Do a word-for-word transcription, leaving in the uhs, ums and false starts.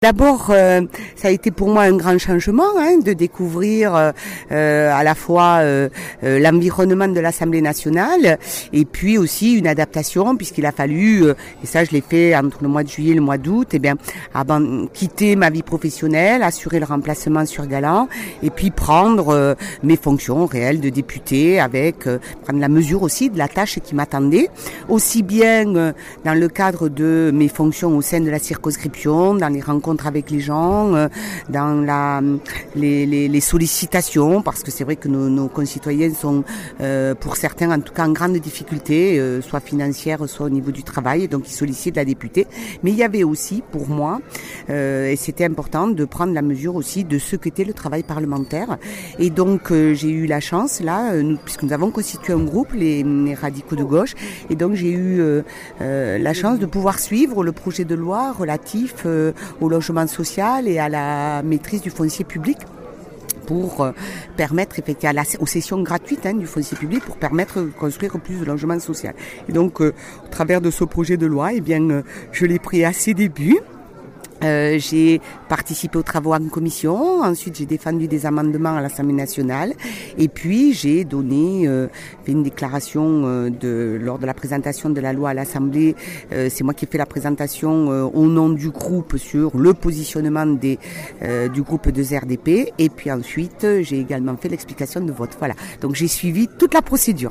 D'abord, euh, ça a été pour moi un grand changement hein, de découvrir euh, à la fois euh, euh, l'environnement de l'Assemblée nationale et puis aussi une adaptation puisqu'il a fallu, euh, et ça je l'ai fait entre le mois de juillet et le mois d'août, eh bien, avant, quitter ma vie professionnelle, assurer le remplacement sur Galland et puis prendre euh, mes fonctions réelles de député avec euh, prendre la mesure aussi de la tâche qui m'attendait, aussi bien euh, dans le cadre de mes fonctions au sein de la circonscription, dans les rencontres avec les gens, euh, dans la, les, les, les sollicitations, parce que c'est vrai que nos, nos concitoyens sont, euh, pour certains en tout cas, en grande difficulté, euh, soit financière, soit au niveau du travail, et donc ils sollicitent la députée. Mais il y avait aussi, pour moi, euh, et c'était important, de prendre la mesure aussi de ce qu'était le travail parlementaire. Et donc euh, j'ai eu la chance, là, euh, nous, puisque nous avons constitué un groupe, les, les radicaux de gauche, et donc j'ai eu euh, euh, la chance de pouvoir suivre le projet de loi relatif euh, au logement social et à la maîtrise du foncier public pour euh, permettre effectivement à la, aux cessions gratuites hein, du foncier public pour permettre de construire plus de logements sociaux. Et donc euh, au travers de ce projet de loi, eh bien euh, je l'ai pris à ses débuts. Euh, j'ai participé aux travaux en commission, ensuite j'ai défendu des amendements à l'Assemblée nationale et puis j'ai donné euh, fait une déclaration euh, de, lors de la présentation de la loi à l'Assemblée. Euh, c'est moi qui ai fait la présentation euh, au nom du groupe sur le positionnement des, euh, du groupe de R D P et puis ensuite j'ai également fait l'explication de vote. Voilà, donc j'ai suivi toute la procédure.